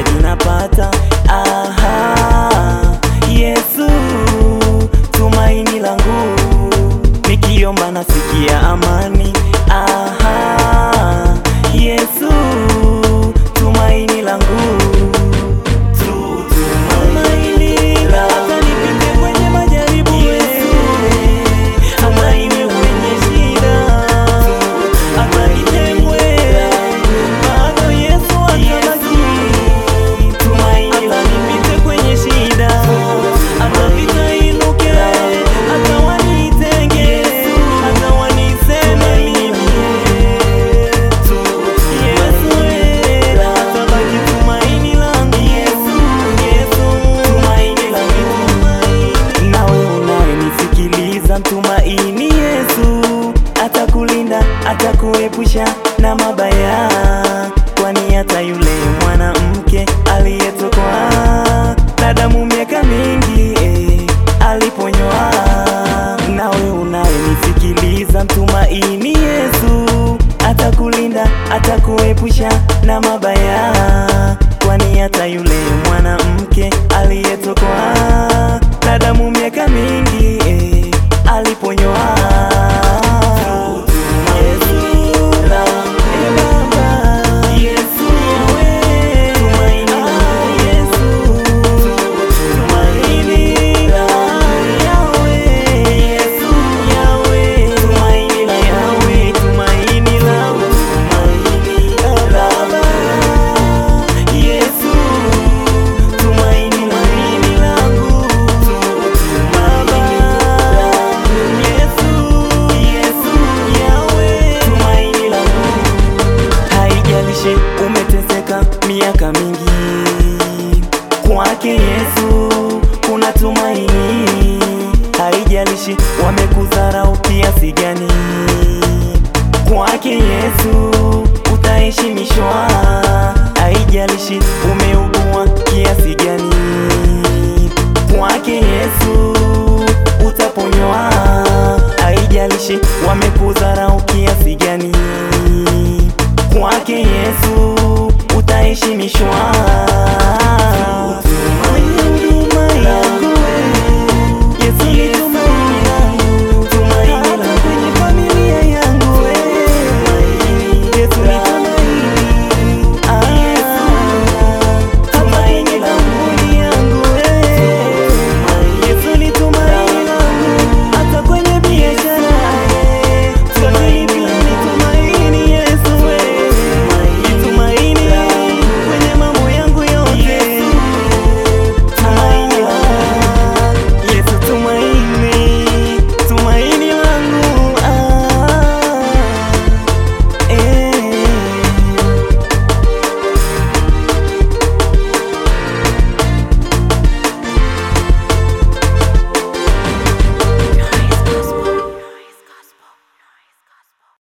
nikihitaji napata. Yesu tumaini langu, nikiomba nasikia amani. Yesu tumaini langu, tumaini hata nipite kwenye majaribu, hata iwe kwenye shida, hata nitengwe, bado Yesu atabaki. Tumaini hata nipite kwenye shida, hata vita inuke, hata wanitenge, hata waniseme mimi, Yesu atabaki tumaini langu. Yesu tumaini langu. Nawe unayenisikiliza mtumaini Yesu, atakulinda, atakuepusha na mabaya, kwani hata yule mwanamke aliyetokwa na damu miaka mingi aliponywa. Nawe unayenisikiliza mtumaini Yesu, atakulinda, atakuepusha na mabaya, kwani hata yule mwanamke aliyetokwa na damu miaka mingi aliponywa. Umeteseka miaka mingi, kwake Yesu kuna tumaini. Haijalishi wamekudharau kiasi gani, kwake Yesu utaheshimishwa. Haijalishi umeugua kiasi gani, kwake Yesu utaponywa. Haijalishi wamekudharau kiasi gani, kwake Yesu utaheshimishwa.